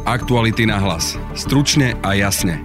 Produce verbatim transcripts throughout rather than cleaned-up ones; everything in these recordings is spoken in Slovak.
Aktuality na hlas. Stručne a jasne.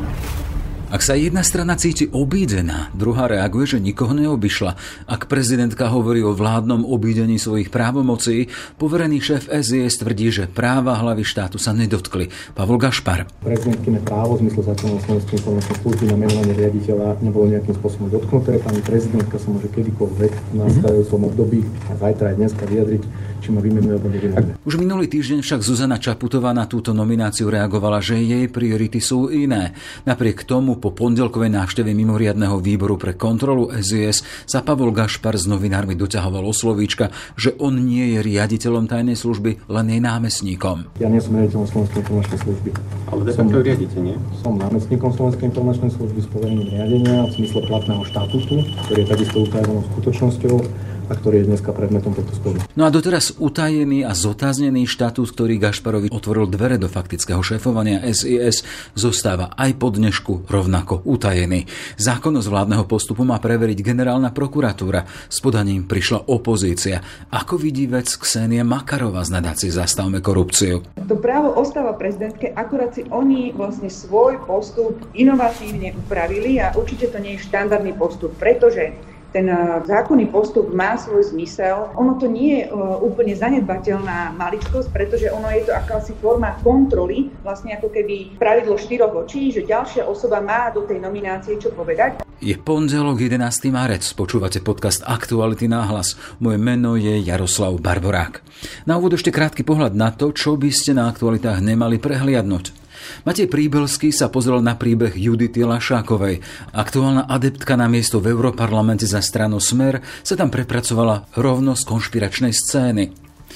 Ak sa jedna strana cíti obídená, druhá reaguje, že nikoho neobyšla. Ak prezidentka hovorí o vládnom obídení svojich právomocí, poverený šéf es í es tvrdí, že práva hlavy štátu sa nedotkli. Pavol Gašpar. Prezidentkyné právo v zmysle zákona o Slovenskej informačnej služby na menovanie riaditeľa nebolo nejakým spôsobom dotknuté. Pani prezidentka sa môže kedykoľvek v nasledujúcom období a zajtra aj dneska vyjadriť, či ma vymenuje alebo nevymenuje. Už minulý týždeň však Zuzana Čaputová na túto nomináciu reagovala, že jej priority sú iné. Napriek tomu po pondelkovej návšteve mimoriadneho výboru pre kontrolu es í es sa Pavol Gašpar s novinármi doťahoval o slovíčka, že on nie je riaditeľom tajnej služby, len je námestníkom. Ja nie som riaditeľom Slovenskej informačnej služby. Ale de facto riaditeľ, nie? Som námestníkom Slovenskej informačnej služby s poverením riadenia v zmysle platného štatútu, ktorý je takisto utajovanou skutočnosťou a ktorý je dneska predmetom tohto sporu. No a doteraz utajený a zotáznený štatút, ktorý Gašparovi otvoril dvere do faktického šéfovania es í es, zostáva aj po dnešku rovnako utajený. Zákonnosť vládneho postupu má preveriť generálna prokuratúra. S podaním prišla opozícia. Ako vidí vec Ksenia Makarová z nadácie Zastavme korupciu? To právo ostáva prezidentke, akurát si oni vlastne svoj postup inovatívne upravili a určite to nie je štandardný postup, pretože ten zákonný postup má svoj zmysel. Ono to nie je úplne zanedbateľná maličkosť, pretože ono je to akási forma kontroly, vlastne ako keby pravidlo štyroch očí, že ďalšia osoba má do tej nominácie čo povedať. Je pondelok jedenásteho marca, počúvate podcast Aktuality na hlas. Moje meno je Jaroslav Barborák. Na úvod ešte krátky pohľad na to, čo by ste na aktualitách nemali prehliadnúť. Matej Príbelský sa pozrel na príbeh Judity Lašákovej. Aktuálna adeptka na miesto v Europarlamente za stranu Smer sa tam prepracovala rovno z konšpiračnej scény.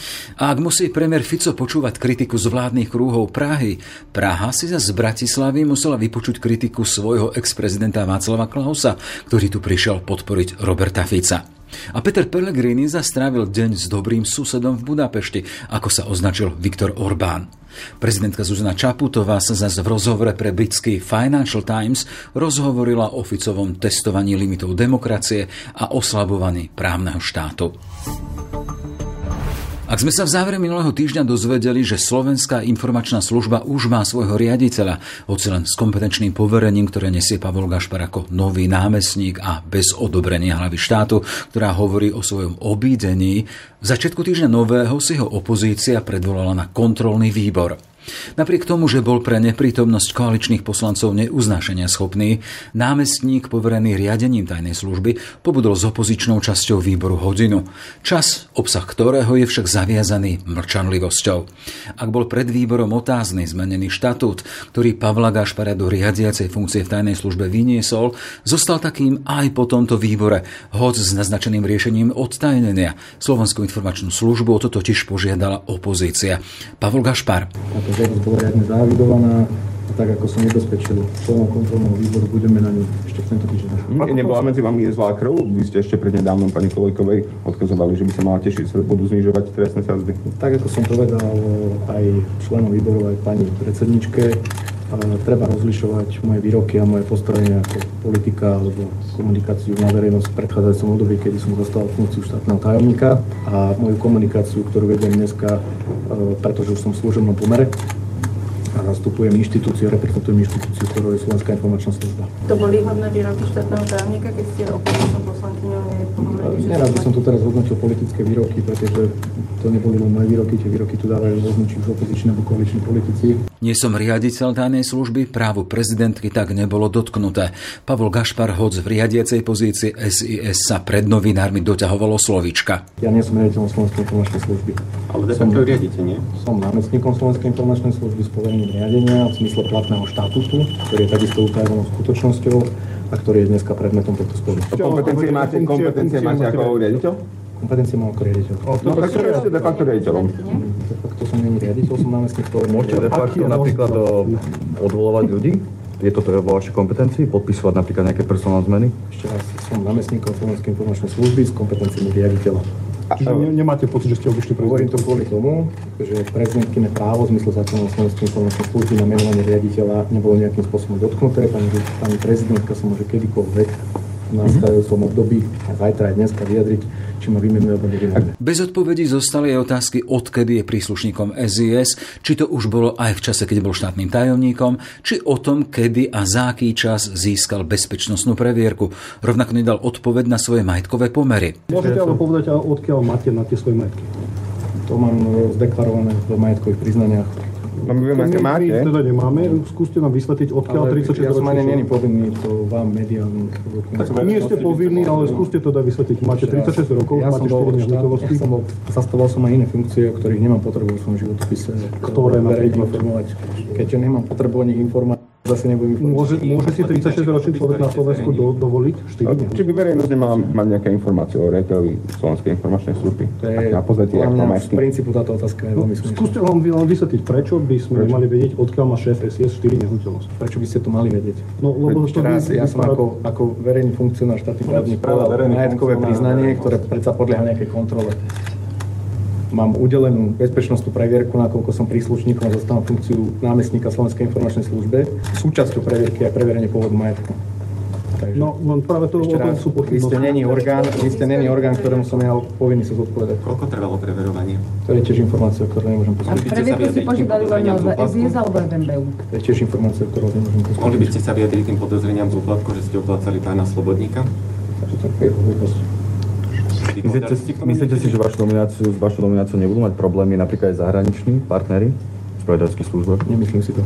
A ak musí premiér Fico počúvať kritiku z vládnych krúhov Prahy, Praha si za z Bratislavy musela vypočuť kritiku svojho ex-prezidenta Václava Klausa, ktorý tu prišiel podporiť Roberta Fica. A Peter Pellegrini zastrávil deň s dobrým susedom v Budapešti, ako sa označil Viktor Orbán. Prezidentka Zuzana Čaputová sa zase v rozhovore pre britský Financial Times rozhovorila o Ficovom testovaní limitov demokracie a oslabovaní právneho štátu. Ak sme sa v závere minulého týždňa dozvedeli, že Slovenská informačná služba už má svojho riaditeľa, hoci len s kompetenčným poverením, ktoré nesie Pavol Gašpar ako nový námestník a bez odobrenia hlavy štátu, ktorá hovorí o svojom obídení, v začiatku týždňa nového si ho opozícia predvolala na kontrolný výbor. Napriek tomu, že bol pre neprítomnosť koaličných poslancov neuznášania schopný, námestník poverený riadením tajnej služby pobudol s opozičnou časťou výboru hodinu. Čas, obsah ktorého je však zaviazaný mlčanlivosťou. Ak bol pred výborom otázny zmenený štatút, ktorý Pavla Gašpara do riadiacej funkcie v tajnej službe vyniesol, zostal takým aj po tomto výbore, hoď s naznačeným riešením odtajnenia. Slovenskú informačnú službu o to totiž požiadala opozícia. Pavol Gašpar. Žiadosť bola riadne zaevidovaná a tak, ako som nebezpečil členom kontrolného výboru, budeme na ňu ešte v tento týždeň. Nebola medzi vami zlá krv? Vy ste ešte prednedávnom pani Kolejkovej odkazovali, že by sa mala tešiť, že budú znižovať trestné sadzby. Tak, ako som povedal aj členom výboru, aj pani predsedničke, treba rozlišovať moje výroky a moje postavenie ako politika alebo komunikáciu na verejnosť v predchádzajúcom období, kedy som dostal funkciu štátneho tajomníka, a moju komunikáciu, ktorú vedem dneska, pretože už som v služobnom pomere a zastupujem inštitúciu, reprezentujem inštitúciu, ktorou je Slovenská informačná služba. To boli hodné výroky štátneho tajomníka, keď ste opozičnou poslankyňou nepohovorili? Nerád by som tu teraz hodnotil politické výroky, pretože to neboli len moje výroky, tie výroky tu dávajú rôzni či už opoziční alebo koaliční politici. Nie som riaditeľ tajnej služby, právo prezidentky tak nebolo dotknuté. Pavol Gašpar, hoc v riadiacej pozícii es í es, sa pred novinármi doťahovalo slovíčka. Ja nie som riaditeľom Slovenskej informačnej služby. Ale de facto riaditeľ, nie? Som námestníkom Slovenskej informačnej služby s poverením riadenia v zmysle platného štatútu, ktorý je takisto utajovanou skutočnosťou a ktorý je dneska predmetom tohto sporu. Kompetencie máte, kompetencie máte ako riaditeľ? Kompetencie mám ako riaditeľ. No tak ste de facto riaditeľom. De facto som nie riaditeľ, som námestník. Môžete de facto napríklad odvolovať ľudí? Je to teda vo vašej kompetencii? Podpisovať napríklad nejaké personálne zmeny? Ešte raz, som námestníkom Slovenskej informačnej služby s kompetenciami riaditeľa. Čiže ne, nemáte pocit, že ste obišli prezidentku? Hovorím to kvôli tomu, že prezidentkyné právo v zmysle zákona o Slovenskej informačnej služby na menovanie riaditeľa nebolo nejakým spôsobom dotknuté. Pani, pani prezidentka sa môže kedykoľvek v v nasledujúcom období, a zajtra aj dneska vyjadriť, či ma vymenuje alebo nevymenuje. Bez odpovedí zostali aj otázky, odkedy je príslušníkom es í es, či to už bolo aj v čase, keď bol štátnym tajomníkom, či o tom, kedy a za aký čas získal bezpečnostnú previerku. Rovnako nedal odpoveď na svoje majetkové pomery. Môžete ale povedať, odkiaľ máte na tie svoje majetky? To mám zdeklarované v majetkových priznaniach. No my vieme, aké máte. My teda nemáme, skúste nám vysvetliť, odkiaľ tridsaťšesť ročný. Ja som ani není povinný to vám mediálne. Nie ste povinní, ale skúste to dať vysvetliť. Máte tridsaťšesť rokov, ja máte štyri nehnuteľnosti. Ja som bol, zastával som aj iné funkcie, o ktorých nemám potrebu v svojom životopise. Ktoré verejne informovať. Keďže nemám potrebu o nich informovať, zase nebudem informovať. Môže, môže si tridsaťšesť ročný človek na Slovensku do, dovoliť štyri nehnuteľnosti? Či by verejnosť nemala mať nejaké informácie o riaditeľovi Slovenskej informačnej služby? To je, na pozadí, podľa mňa ako v princípu táto otázka je veľmi smiešná. Skúste vám vysvetliť, prečo by sme mali vedieť, odkiaľ má šéf es í es štyri nehnuteľnosti. Prečo by ste to mali vedieť? No, lebo to raz, ja som ako, ako verejný funkcionár štátny právnik podal majetkové priznanie, ktoré predsa podlieha nejakej kontrole. Mám udelenú bezpečnostnú previerku, nakoľko som príslušníkom a zastávam funkciu námestníka Slovenskej informačnej službe. Súčasťou previerky je preverenie pôvodu majetku. Takže, no, len práve to o tom sú pochybnosti. Vy ste není orgán, vy ste není orgán, ktorému som ja povinný sa zodpovedať. Koľko trvalo preverovanie? To je tiež informácia, ktorú nemôžem poskytnúť. A previerku si požiadali len od es í es alebo ef em bé ú? To je tiež informácia, ktorú nemôžem poskytnúť. Mohli by ste sa vyjadriť tým podozreniam z úplatku, že ste oplácali pána Slobodníka? Takže to je hlúposť. Myslíte, myslíte si, že vašu nomináciu, s vašou nomináciou nebudú mať problémy napríklad aj zahraniční partneri v spravodajských službách? Nemyslím si to.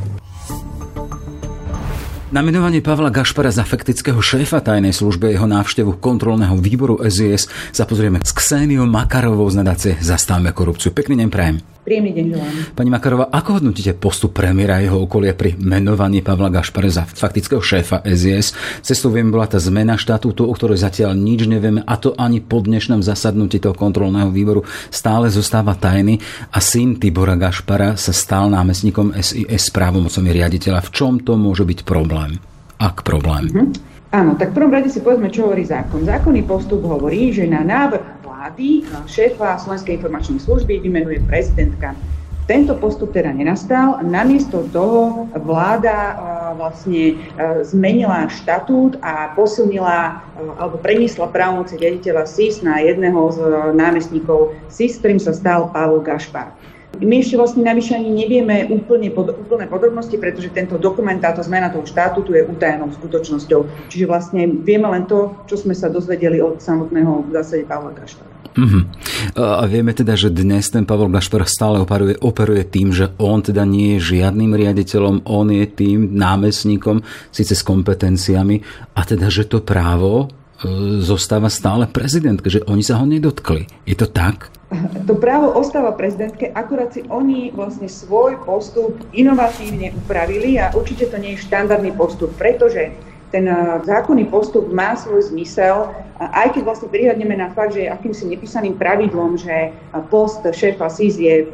Na menovanie Pavla Gašpara za faktického šéfa tajnej služby jeho návštevu kontrolného výboru es í es sa pozrieme s Kseniou Makarovou z nadácie Zastavme korupciu. Pekný deň prajem. Príjemný deň želám. Pani Makarová, ako hodnotíte postup premiéra a jeho okolia pri menovaní Pavla Gašpara za faktického šéfa es í es? Cestou viem, bola tá zmena štatútu, o ktorej zatiaľ nič nevieme, a to ani po dnešnom zasadnutí toho kontrolného výboru stále zostáva tajný a syn Tibora Gašpara sa stal námestníkom es í es právomocami riaditeľa. V čom to môže byť problém? Ak problém? Mhm. Áno, tak v prvom rade si povedzme, čo hovorí zákon. Zákonný postup hovorí, že na návrh vlády šéfa Slovenskej informačnej služby vymenuje prezidentka. Tento postup teda nenastal. Namiesto toho vláda vlastne zmenila štatút a posilnila alebo preniesla právomoci riaditeľa es í es na jedného z námestníkov es í es, ktorým sa stal Pavol Gašpar. My ešte vlastne navyše ani nevieme úplne pod, úplné podrobnosti, pretože tento dokument, táto zmena toho štátutu je utajenou skutočnosťou. Čiže vlastne vieme len to, čo sme sa dozvedeli od samotného v zásade Pavla Gašpara. Uh-huh. A vieme teda, že dnes ten Pavol Gašpar stále operuje, operuje tým, že on teda nie je žiadnym riaditeľom, on je tým námestníkom, síce s kompetenciami, a teda, že to právo e, zostáva stále prezidentke, že oni sa ho nedotkli. Je to tak? To právo ostáva prezidentke, akurát si oni vlastne svoj postup inovatívne upravili a určite to nie je štandardný postup, pretože ten zákonný postup má svoj zmysel, aj keď vlastne prihľadneme na fakt, že je akýmsi nepísaným pravidlom, že post šéfa es í es je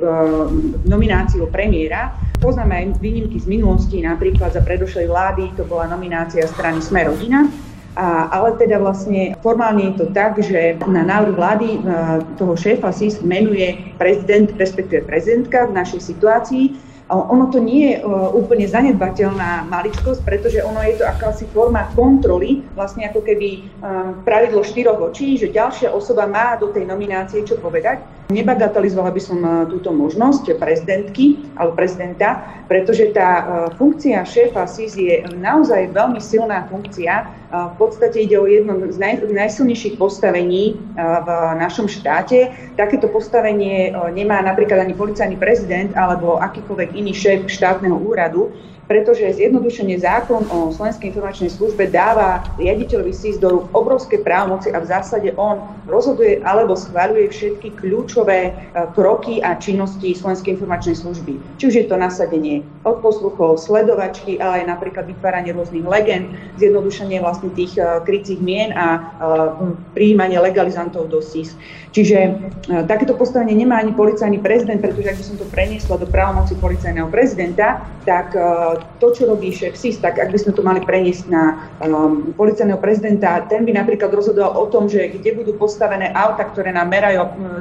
nomináciou premiéra. Poznáme aj výnimky z minulosti, napríklad za predošlej vlády to bola nominácia strany Sme rodina. A, ale teda vlastne formálne je to tak, že na návrh vlády toho šéfa es í es menuje prezident, respektíve prezidentka v našej situácii. Ono to nie je úplne zanedbateľná maličkosť, pretože ono je to akási forma kontroly, vlastne ako keby pravidlo štyroch očí, že ďalšia osoba má do tej nominácie čo povedať. Nebagatelizovala by som túto možnosť prezidentky alebo prezidenta, pretože tá funkcia šéfa es í es je naozaj veľmi silná funkcia. V podstate ide o jedno z naj, najsilnejších postavení v našom štáte. Takéto postavenie nemá napríklad ani policajný prezident alebo akýkoľvek iný šéf štátneho úradu, pretože zjednodušene zákon o Slovenskej informačnej službe dáva riaditeľovi es í es do rúk obrovské právomoci a v zásade on rozhoduje alebo schvaľuje všetky kľúčové kroky a činnosti Slovenskej informačnej služby. Či už je to nasadenie odposluchov, sledovačky, ale aj napríklad vytváranie rôznych legend, zjednodušenie vlastne tých krycích mien a prijímanie legalizantov do es í es. Čiže takéto postavenie nemá ani policajný prezident, pretože ak by som to preniesla do právomoci policajného prezidenta, tak to, čo robí šéf es í es, tak ak by sme to mali preniesť na um, policajného prezidenta, ten by napríklad rozhodoval o tom, že kde budú postavené auta, ktoré nám merajú rýchlosť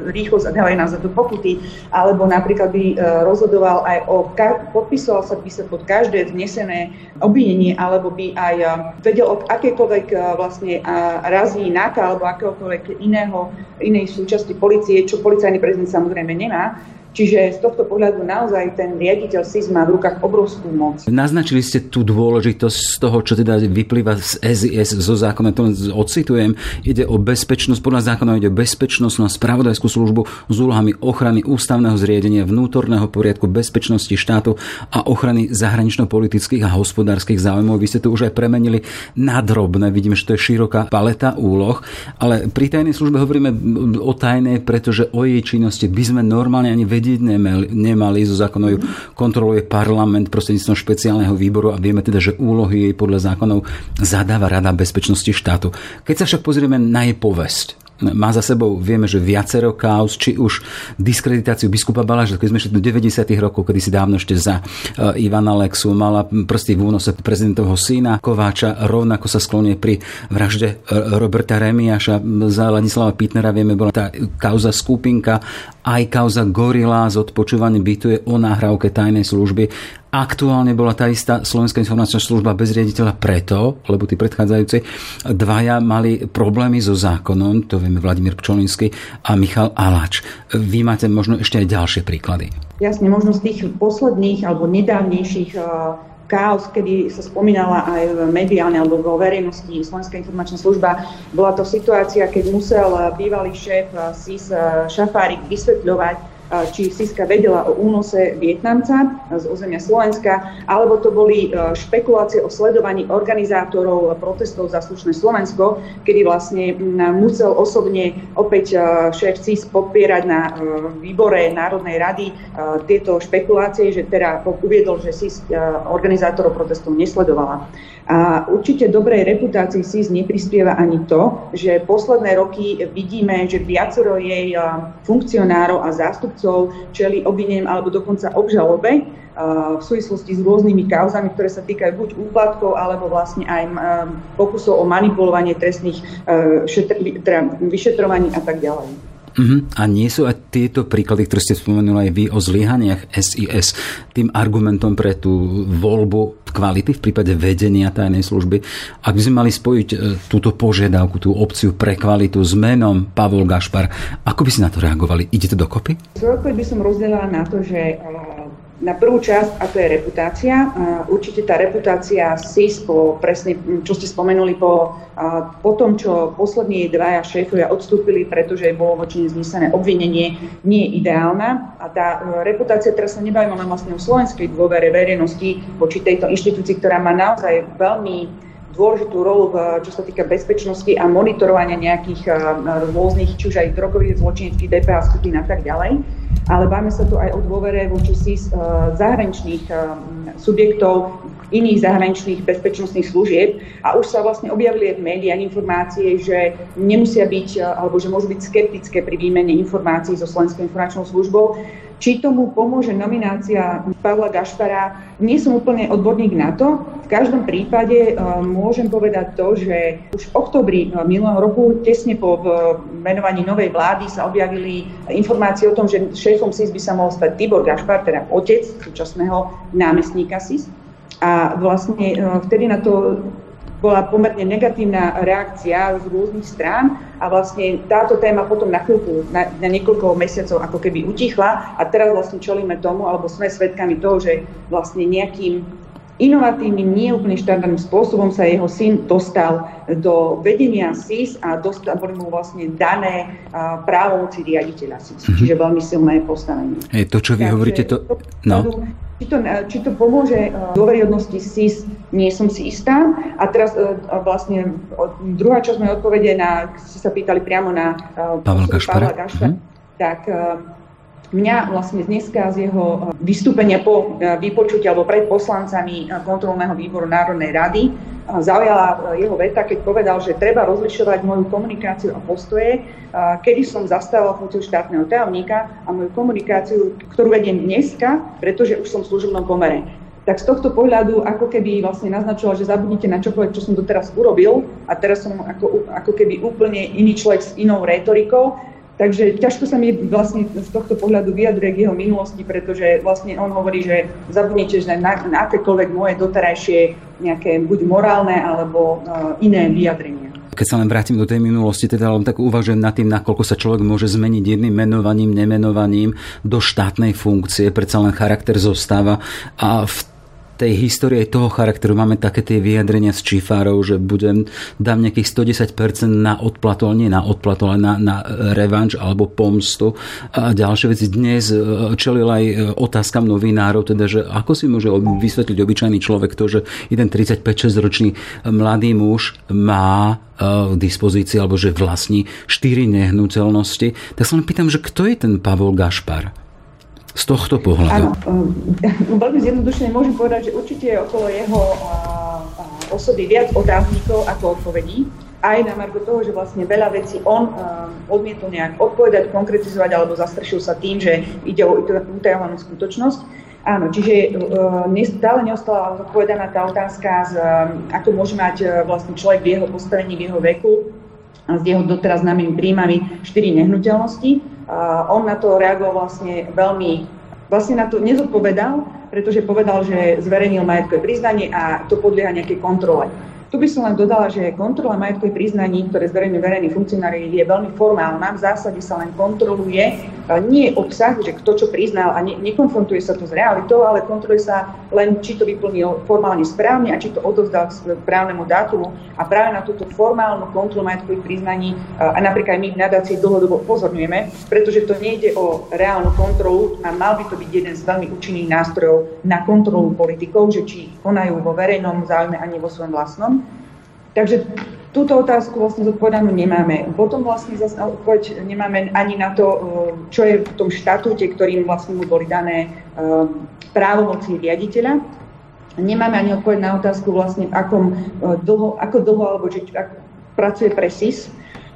a dávajú nám za to pokuty, alebo napríklad by rozhodoval aj o, podpisoval sa by sa pod každé vznesené obvinenie, alebo by aj vedel o akékoľvek vlastne razí náka alebo akéhokoľvek iného, inej súčasti polície, čo policajný prezident samozrejme nemá. Čiže z tohto pohľadu naozaj ten riaditeľ es í es má v rukách obrovskú moc. Naznačili ste tú dôležitosť z toho, čo teda vyplýva z es í es, zo zákona, to odcitujem. Ide o bezpečnosť, podľa zákona ide o bezpečnostnú a spravodajskú službu s úlohami ochrany ústavného zriadenia, vnútorného poriadku, bezpečnosti štátu a ochrany zahranično-politických a hospodárskych záujmov. Vy ste to už aj premenili na drobné. Vidíme, že to je široká paleta úloh, ale pri tajnej službe hovoríme o tajnej, pretože o jej činnosti by sme normálne ani vedieť Nemali, nemali, zo zákonov ju kontroluje parlament prostredníctvom špeciálneho výboru a vieme teda, že úlohy jej podľa zákonov zadáva Rada bezpečnosti štátu. Keď sa však pozrieme na jej povesť, má za sebou, vieme, že viacero kauz, či už diskreditáciu biskupa Balaža, keď sme šli do deväťdesiatych rokov, kedy si dávno ešte za uh, Ivana Lexu, mala prsty v únose prezidentovho syna Kováča, rovnako sa sklonie pri vražde uh, Roberta Remiáša, za Ladislava Pitnera, vieme, bola tá kauza Skupinka, aj kauza Gorila z odpočúvania bytu je o nahrávke tajnej služby. Aktuálne bola tá istá Slovenská informačná služba bez riaditeľa preto, lebo tí predchádzajúci dvaja mali problémy so zákonom, to vieme Vladimír Pčolinský a Michal Aláč. Vy máte možno ešte aj ďalšie príklady. Jasne, možno z tých posledných alebo nedávnejších kaos, kedy sa spomínala aj mediálne alebo vo verejnosti Slovenská informačná služba, bola to situácia, keď musel bývalý šéf es í es Šafárik vysvetľovať, či SIS-ka vedela o únose Vietnamca z územia Slovenska, alebo to boli špekulácie o sledovaní organizátorov protestov za slušné Slovensko, kedy vlastne musel osobne opäť šéf es í es popierať na výbore Národnej rady tieto špekulácie, že teda uviedol, že es í es organizátorov protestov nesledovala. A určite dobrej reputácii es í es neprispieva ani to, že posledné roky vidíme, že viacero jej funkcionárov a zástupcov čeli obvineniam alebo dokonca obžalobe v súvislosti s rôznymi kauzami, ktoré sa týkajú buď úplatkov, alebo vlastne aj pokusov o manipulovanie trestných vyšetrovaní a tak ďalej. Uh-huh. A nie sú aj tieto príklady, ktoré ste spomenuli aj vy o zlyhaniach es í es, tým argumentom pre tú voľbu kvality v prípade vedenia tajnej služby? Ak by sme mali spojiť túto požiadavku, tú opciu pre kvalitu s menom Pavol Gašpar, ako by si na to reagovali? Ide to dokopy? Svoj odpoveď by som rozdelila na to, že na prvú časť, a to je reputácia. Určite tá reputácia es í es, po presne, čo ste spomenuli, po, po tom, čo poslední dvaja šéfovia odstúpili, pretože bolo voči nim vznesené obvinenie, nie je ideálna. A tá reputácia, teraz sa nebavíme len vlastne o slovenskej dôvere verejnosti voči tejto inštitúcii, ktorá má naozaj veľmi dôležitú rolu, čo sa týka bezpečnosti a monitorovania nejakých rôznych, či už aj drogových zločineckých dé pé há skupín a tak ďalej. Ale bavíme sa tu aj o dôvere voči es í es zahraničných subjektov, iných zahraničných bezpečnostných služieb a už sa vlastne objavili v médiách informácie, že nemusia byť, alebo že môžu byť skeptické pri výmene informácií so Slovenskou informačnou službou. Či tomu pomôže nominácia Pavla Gašpara, nie som úplne odborník na to. V každom prípade uh, môžem povedať to, že už v októbri minulého roku, tesne po menovaní novej vlády, sa objavili informácie o tom, že šéfom es í es by sa mohol stať Tibor Gašpar, teda otec súčasného námestníka es í es. A vlastne uh, vtedy na to bola pomerne negatívna reakcia z rôznych strán a vlastne táto téma potom na chvíľku, na, na niekoľko mesiacov ako keby utichla a teraz vlastne čelíme tomu, alebo sme svedkami toho, že vlastne nejakým inovatívnym, nie úplne štandardným spôsobom sa jeho syn dostal do vedenia es í es a dostal, boli mu vlastne dané uh, právomoci riaditeľa es í es. Mm-hmm. Čiže veľmi silné postavenie. Hej, to, čo vy Takže, hovoríte, to... No. Či to, či to pomôže dôveryhodnosti es í es, nie som si istá. A teraz vlastne druhá časť mojej odpovede, na, ste sa pýtali priamo na Pavla Gašpara, Gašpara mm-hmm. tak mňa vlastne dneska z jeho vystúpenia po vypočutí alebo pred poslancami kontrolného výboru Národnej rady zaujala jeho veta, keď povedal, že treba rozlišovať moju komunikáciu a postoje, kedy som zastával funkciu štátneho tajomníka a moju komunikáciu, ktorú vediem dneska, pretože už som v služobnom pomere. Tak z tohto pohľadu ako keby vlastne naznačoval, že zabudnite na čokoľvek, čo som doteraz urobil a teraz som ako, ako keby úplne iný človek s inou rétorikou. Takže ťažko sa mi vlastne z tohto pohľadu vyjadruje k jeho minulosti, pretože vlastne on hovorí, že zabudnite na, na akékoľvek moje doterajšie nejaké buď morálne alebo uh, iné vyjadrenia. Keď sa len vrátim do tej minulosti, teda len tak uvažujem nad tým, nakoľko sa človek môže zmeniť jedným menovaním, nemenovaním do štátnej funkcie, predsa len charakter zostáva a v tej histórie toho charakteru máme také tie vyjadrenia z čifárov, že budem, dám nejakých sto desať percent na odplatu, ale nie na odplatu, ale na, na revanš alebo pomstu. A ďalšie veci dnes čelil aj otázkam novinárov, teda, že ako si môže vysvetliť obyčajný človek to, že jeden tridsaťpäť šesť ročný mladý muž má v dispozícii, alebo že vlastní štyri nehnuteľnosti. Tak sa len pýtam, že kto je ten Pavol Gašpar? Z tohto pohľadu. Áno, veľmi zjednodušene môžem povedať, že určite je okolo jeho osoby viac otáznikov ako odpovedí. Aj na margo toho, že vlastne veľa vecí on odmietol nejak odpovedať, konkretizovať alebo zastrešil sa tým, že ide o utajovanú skutočnosť. Áno, čiže stále neostala odpovedaná tá otázka, z, ako môže mať vlastne človek v jeho postavení, v jeho veku a s jeho doteraz známymi príjmami štyri nehnuteľnosti. Uh, on na to reagoval vlastne veľmi, vlastne na to nezodpovedal, pretože povedal, že zverejnil majetkové priznanie a to podlieha nejakej kontrole. Tu by som len dodala, že kontrola majetkových priznaní, ktoré zverejňujú verejní funkcionári, je veľmi formálna. V zásade sa len kontroluje nie obsah, že kto čo priznal a ne, nekonfrontuje sa to s realitou, ale kontroluje sa len, či to vyplnil formálne správne a či to odovzdal k správnemu dátumu. A práve na túto formálnu kontrolu majetkových priznaní a napríklad aj my v nadácii dlhodobo upozorňujeme, pretože to nejde o reálnu kontrolu a mal by to byť jeden z veľmi účinných nástrojov na kontrolu politikov, že či konajú vo verejnom záujme a nie vo svojom vlastnom. Takže túto otázku vlastne zodpovedanú nemáme. Potom vlastne zase odpoveď nemáme ani na to, čo je v tom štatúte, ktorým vlastne mu boli dané právomoci riaditeľa. Nemáme ani odpoveď na otázku vlastne, akom dlho, ako dlho alebo že pracuje pre es í es,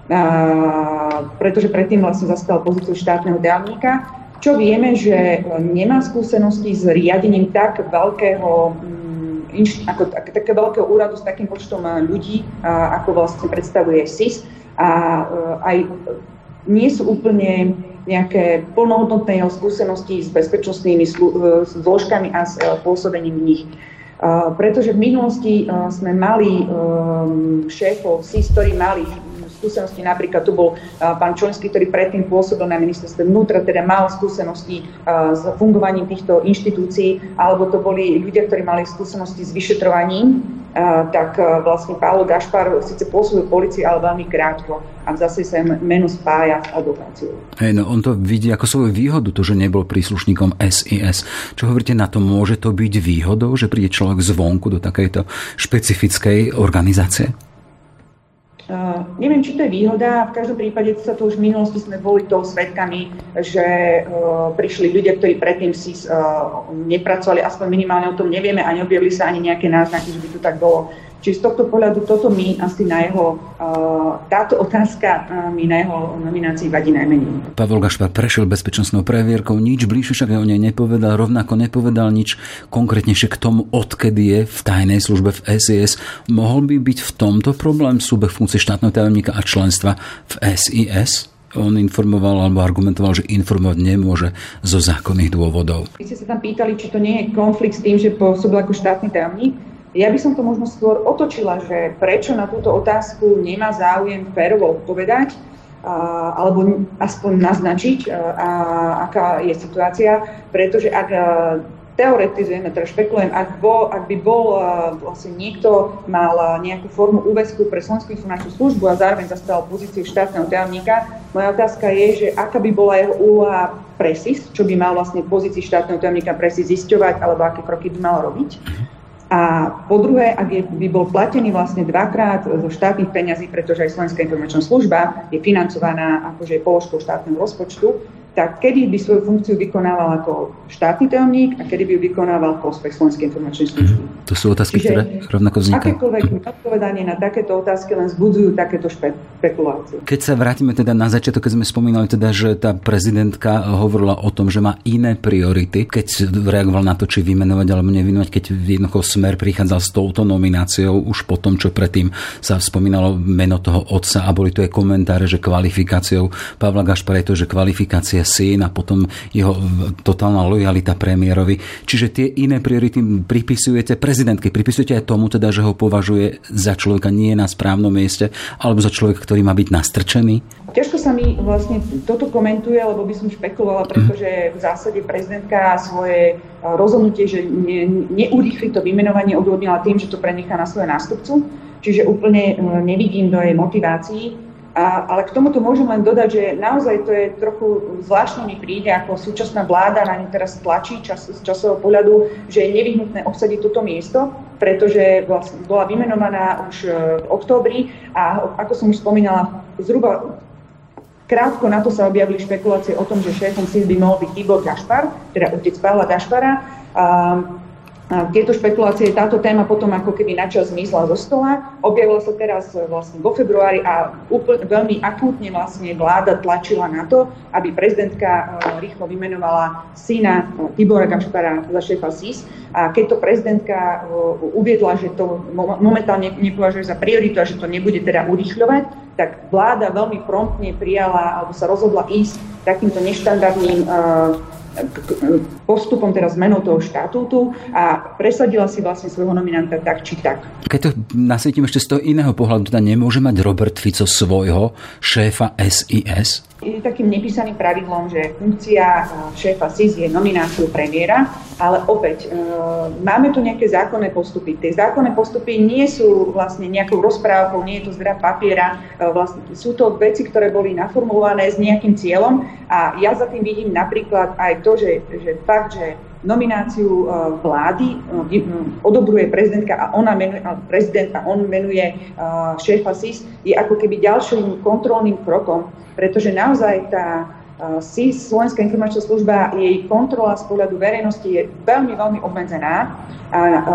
pretože predtým vlastne zastal pozíciu štátneho tajomníka. Čo vieme, že nemá skúsenosti s riadením tak veľkého Ako, ako také veľkého úradu s takým počtom ľudí, a, ako vlastne predstavuje es í es. A, a aj nie sú úplne nejaké plnohodnotné jeho skúsenosti s bezpečnostnými slu, s zložkami a s pôsobením v nich. A, pretože v minulosti a, sme mali um, šéfov es í es, ktorí mali skúsenosti, napríklad tu bol uh, pán Čolinský, ktorý predtým pôsobil na ministerstve vnútra, teda mal skúsenosti uh, s fungovaním týchto inštitúcií, alebo to boli ľudia, ktorí mali skúsenosti s vyšetrovaním, uh, tak uh, vlastne Pavol Gašpar síce pôsobil v polícii, ale veľmi krátko a zase sa meno spája s advokáciou. Hej, no on to vidí ako svoju výhodu, to, že nebol príslušníkom es í es. Čo hovoríte na to, môže to byť výhodou, že príde človek zvonku do takejto špecifickej organizácie? Uh, neviem, či to je výhoda, v každom prípade sa to už v minulosti sme boli toho svedkami, že uh, prišli ľudia, ktorí predtým si uh, nepracovali, aspoň minimálne o tom nevieme a neobjavili sa ani nejaké náznaky, že by to tak bolo. Čiže z tohto pohľadu toto mi asi na jeho, uh, táto otázka uh, mi na jeho nominácii vadí najmenej. Pavol Gašpar prešiel bezpečnostnou previerkou, nič bližšie však o nej nepovedal, rovnako nepovedal nič konkrétnejšie k tomu, odkedy je v tajnej službe v es í es. Mohol by byť v tomto problém súbeh funkcie štátneho tajomníka a členstva v es í es? On informoval alebo argumentoval, že informovať nemôže zo zákonných dôvodov. Vy ste sa tam pýtali, či to nie je konflikt s tým, že pôsobil ako štátny tajomník. Ja by som to možno skôr otočila, že prečo na túto otázku nemá záujem férovo odpovedať, a, alebo aspoň naznačiť, a, a, aká je situácia, pretože ak a, teoretizujeme, teda špekulujem, ak, bol, ak by bol a, vlastne niekto mal a, nejakú formu úväzku pre Slovenskú informačnú službu a zároveň zastal pozíciu štátneho tajomníka, moja otázka je, že aká by bola jeho úloha pre es í es, čo by mal vlastne pozícii štátneho tajomníka pre es í es zisťovať, alebo aké kroky by mal robiť. A po druhé, ak je, by bol platený vlastne dvakrát zo štátnych peňazí, pretože aj Slovenská informačná služba je financovaná akože položkou štátneho rozpočtu, tak kedy by svoju funkciu vykonával ako štátny tajomník a kedy by ju vykonával v prospech Slovenskej informačnej služby. To sú otázky, Čiže ktoré rovnako vznikajú. Akékoľvek odpovedanie na takéto otázky len vzbudzujú takéto špe- špekulácie. Keď sa vrátime teda na začiatok, keď sme spomínali teda, že tá prezidentka hovorila o tom, že má iné priority, keď reagoval na to, či vymenovať alebo nevymenovať, keď jednoducho Smer prichádzal s touto nomináciou už po tom, čo predtým sa spomínalo meno toho otca a boli tu aj komentáre, že kvalifikáciou Pavla Gašpara je to, že kvalifikácia syn a potom jeho totálna lojalita premiérovi. Čiže tie iné priority pripisujete prezidentke, pripisujete aj tomu teda, že ho považuje za človeka nie na správnom mieste alebo za človeka, ktorý má byť nastrčený? Ťažko sa mi vlastne toto komentuje, lebo by som špekulovala, pretože v zásade prezidentka svoje rozhodnutie, že ne, neurýchli to vymenovanie, odôvodnila tým, že to prenechá na svoje nástupcu. Čiže úplne nevidím do jej motivácií. A, ale k tomuto môžem len dodať, že naozaj to je trochu zvláštne mi príde, ako súčasná vláda na ňu teraz tlačí čas, z časového pohľadu, že je nevyhnutné obsadiť toto miesto, pretože vlastne bola vymenovaná už v októbri a ako som už spomínala, zhruba krátko na to sa objavili špekulácie o tom, že šéfom es í es by mohol byť Tibor Gašpar, teda otec Pavla Gašpara. A, Tieto špekulácie, táto téma potom ako keby načas zmizla zo stola. Objavila sa teraz vlastne vo februári a úplne, veľmi akútne vlastne vláda tlačila na to, aby prezidentka rýchlo vymenovala syna Tibora Gašpara za šéfa es í es. A keď to prezidentka uviedla, že to momentálne nepovažuje za prioritu a že to nebude teda urýchľovať, tak vláda veľmi promptne prijala alebo sa rozhodla ísť takýmto neštandardným postupom, teraz zmenou toho štatútu a presadila si vlastne svojho nominanta tak či tak. Keď to nasvietím ešte z toho iného pohľadu, teda nemôže mať Robert Fico svojho šéfa es í es? Je takým nepísaným pravidlom, že funkcia šéfa es í es je nomináciou premiéra, ale opäť máme tu nejaké zákonné postupy. Tie zákonné postupy nie sú vlastne nejakou rozprávkou, nie je to zdrav papiera, vlastne sú to veci, ktoré boli naformulované s nejakým cieľom a ja za tým vidím napríklad aj to, že, že fakt, že nomináciu vlády odobruje prezidentka a ona menuje, prezident a on menuje šéfa es í es, je ako keby ďalším kontrolným krokom, pretože naozaj tá es í es, Slovenská informačná služba, jej kontrola z pohľadu verejnosti je veľmi, veľmi obmedzená a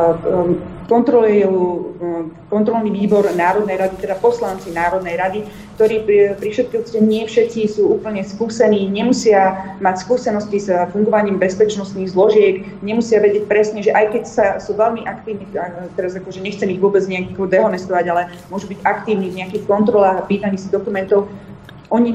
kontroluje ju kontrolný výbor Národnej rady, teda poslanci Národnej rady, ktorí pri, pri všetkých nie všetci sú úplne skúsení, nemusia mať skúsenosti s fungovaním bezpečnostných zložiek, nemusia vedieť presne, že aj keď sa, sú veľmi aktívni, teraz akože nechcem ich vôbec nejako dehonestovať, ale môžu byť aktívni v nejakých kontrolách a pýtaní si dokumentov, oni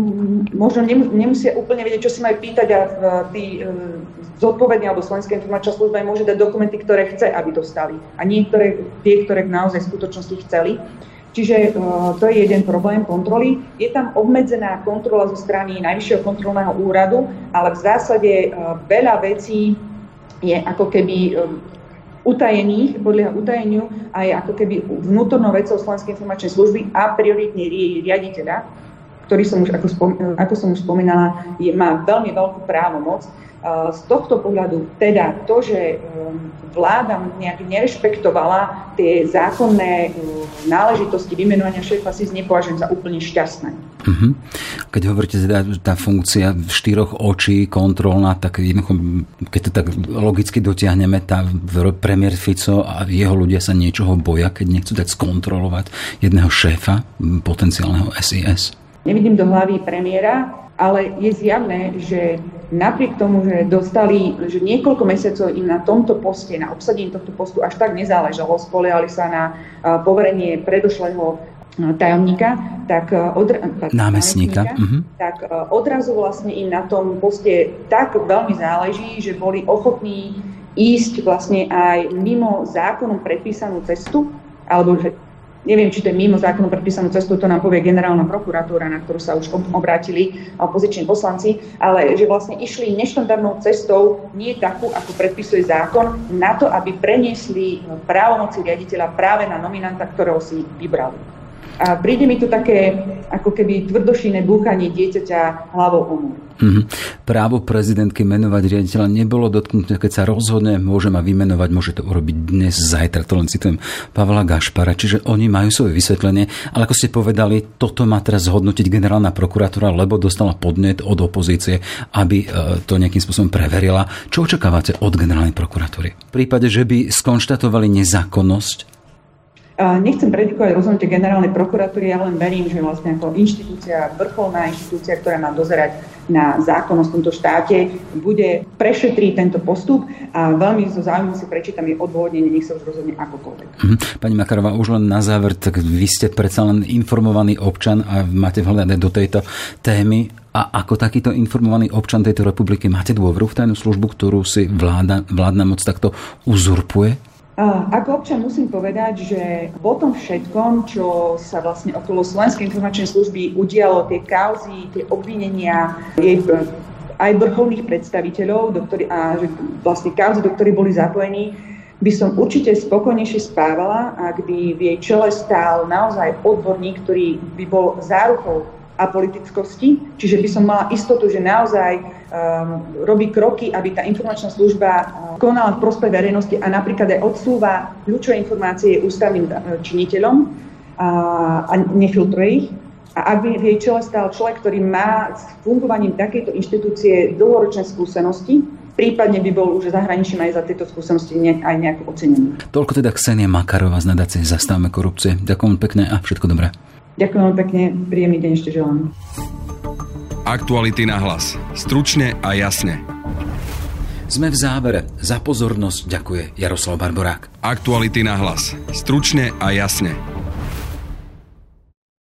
možno nemusia úplne vedieť, čo si majú pýtať a tí zodpovední alebo Slovenská informačná služba im môže dať dokumenty, ktoré chce, aby dostali a nie ktoré, tie, ktoré naozaj v skutočnosti chceli. Čiže to je jeden problém kontroly. Je tam obmedzená kontrola zo strany Najvyššieho kontrolného úradu, ale v zásade veľa vecí je ako keby utajených, podľa utajeniu a je ako keby vnútornou vecou Slovenskej informačnej služby a prioritne riaditeľa, ktorý som už, ako, spom- ako som už spomínala, je, má veľmi veľkú právomoc. Z tohto pohľadu teda to, že vláda nejak nerešpektovala tie zákonné náležitosti vymenovania šéfa es í es, nepovažujem za úplne šťastné. Uh-huh. Keď hovoríte, teda, tá funkcia štyroch očí, kontrolná, tak jednoducho, keď to tak logicky dotiahneme, tá premiér Fico a jeho ľudia sa niečoho boja, keď nechcú dať skontrolovať jedného šéfa potenciálneho es í es. Nevidím do hlavy premiéra, ale je zjavné, že napriek tomu, že dostali, že niekoľko mesiacov im na tomto poste, na obsadení tohto postu až tak nezáležalo, spoliehali sa na poverenie predošlého tajomníka, tak odra- námestníka, uh-huh. tak odrazu vlastne im na tom poste tak veľmi záleží, že boli ochotní ísť vlastne aj mimo zákonom predpísanú cestu, alebo že neviem, či to je mimo zákonu predpísanú cestu, to nám povie generálna prokuratúra, na ktorú sa už obrátili opoziční poslanci, ale že vlastne išli neštandardnou cestou, nie takú, ako predpisuje zákon, na to, aby preniesli právomoci riaditeľa práve na nominanta, ktorého si vybrali. A príde mi tu také, ako keby tvrdošíne búchanie dieťaťa hlavou o múr. Mm-hmm. Právo prezidentky menovať riaditeľa nebolo dotknuté, keď sa rozhodne, môže ma vymenovať, môže to urobiť dnes, zajtra, to len citujem Pavla Gašpara, čiže oni majú svoje vysvetlenie, ale ako ste povedali, toto má teraz zhodnotiť generálna prokuratúra, lebo dostala podnet od opozície, aby to nejakým spôsobom preverila. Čo očakávate od generálnej prokuratúry? V prípade, že by skonštatovali nezákonnosť? Nechcem predikovať rozhodnutie generálnej prokuratúry, ja len verím, že vlastne ako inštitúcia, vrcholná inštitúcia, ktorá má dozerať na zákonnosť v tomto štáte, bude prešetriť tento postup a veľmi so záujmom si prečítam jej odôvodnenie, nech sa už rozhodne akokoľvek. Pani Makarová, už len na záver, tak vy ste predsa len informovaný občan a máte vhľadať do tejto témy. A ako takýto informovaný občan tejto republiky máte dôveru v tajnú službu, ktorú si vláda, vládna moc takto uzurpuje? Ako občan musím povedať, že po tom všetkom, čo sa vlastne okolo Slovenskej informačnej služby udialo, tie kauzy, tie obvinenia jej aj vrcholných predstaviteľov, do ktorý, a vlastne kauzy, do ktorých boli zapojení, by som určite spokojnejšie spávala, ak by v jej čele stál naozaj odborník, ktorý by bol zárukou apolitickosti, čiže by som mala istotu, že naozaj um, robí kroky, aby tá informačná služba um, konala v prospech verejnosti a napríklad aj odsúva kľúčové informácie ústavným činiteľom a, a nefiltruje ich. A ak by v jej čele stál človek, ktorý má s fungovaním takejto inštitúcie dlhoročné skúsenosti, prípadne by bol už zahraničím aj za tieto skúsenosti nejak, aj nejak ocenený. Toľko teda Ksenia Makarová z nadácie Zastavme korupcie. Ďakujem pekne a všetko dobré. Ďakujem pekne, príjemný deň ešte želám. Aktuality na hlas. Stručne a jasne. Sme v závere. Za pozornosť ďakuje Jaroslav Barborák. Aktuality na hlas. Stručne a jasne.